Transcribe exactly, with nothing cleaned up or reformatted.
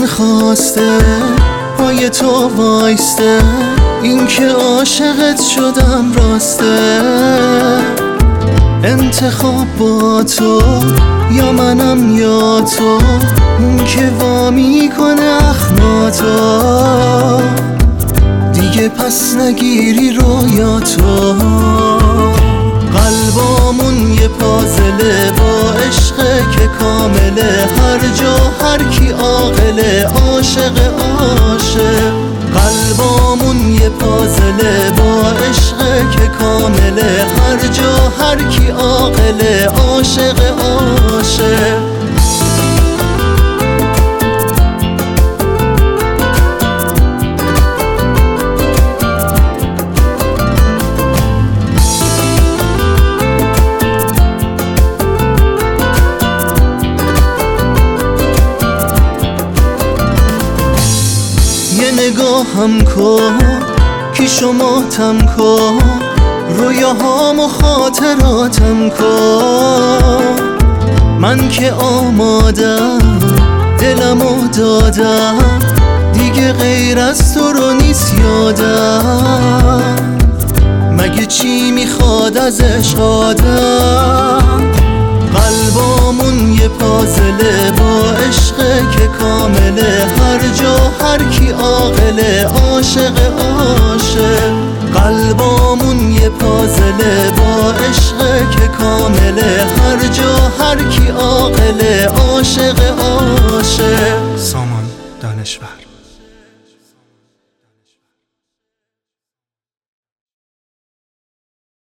دل خواسته پای تو وایسته، این که عاشقت شدم راسته. انتخاب با تو، یا منم یا تو، اون که وا میکنه اخماتو. دیگه پس نگیری رویاتو. قلبامون یه پازله با عشقه که کامله، هر جا هر کی عاقله عاشق عاشق. قلبامون یه پازله با عشقه که کامله، هر جا هر کی عاقله عاشق عاشق. یه نگاهم کن که شما تم کن، رویاهام و خاطراتم کن. من که آمادم دلمو دادم، دیگه غیر از تو رو نیست یادم. مگه چی میخواد از عشق آدم؟ قلبامون یه پازله با عشقه که کامله، هر جا هر کی عاقله عاشق عاشق. قلبامون یه پازله با عشقه که کامله، هر جا